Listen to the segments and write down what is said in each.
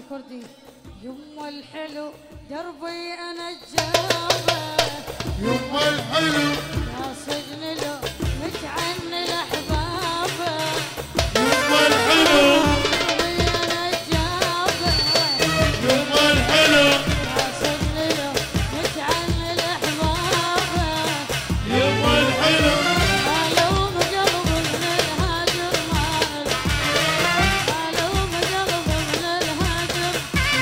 الكردي. يما الحلو دربي انا الجابه، يما الحلو يا سجن لو متعن الاحبابه، يما الحلو دربي انا الجابه، يما الحلو يا سجن لو متعن الاحبابه، يما الحلو الوم قلب من الهاجر مال، الوم قلب من الهاجر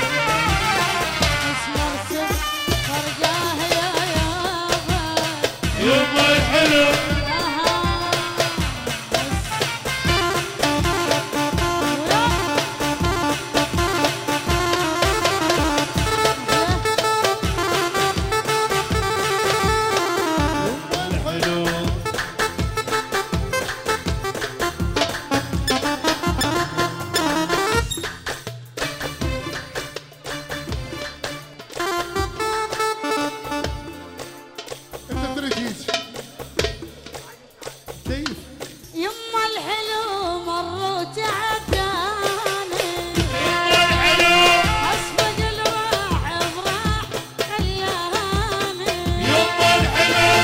اسمر سب فرقاه يا يابا، يما الحلو انت تركيز كيف يما الحلو مروا تعداني، اصفق الواح افراح خلاني، يما الحلو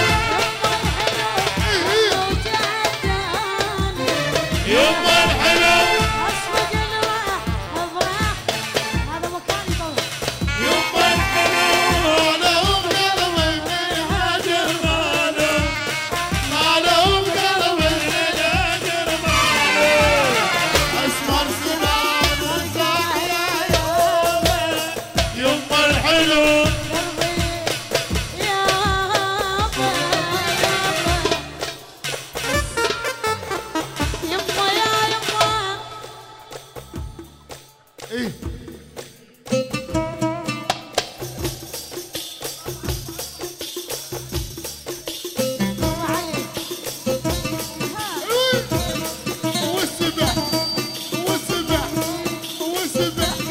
مروا تعداني، يما الحلو اصفق الواح افراح. هذا مكاني طبعا. يما الحلو لهم قلبي هاجر ماله، ما لهم قلبي هاجر ماله، اسمر سنان وصاح يا يابا، يما الحلو دربي يابا يابا، يما يا يما. ايه والسبح والسبح والسبح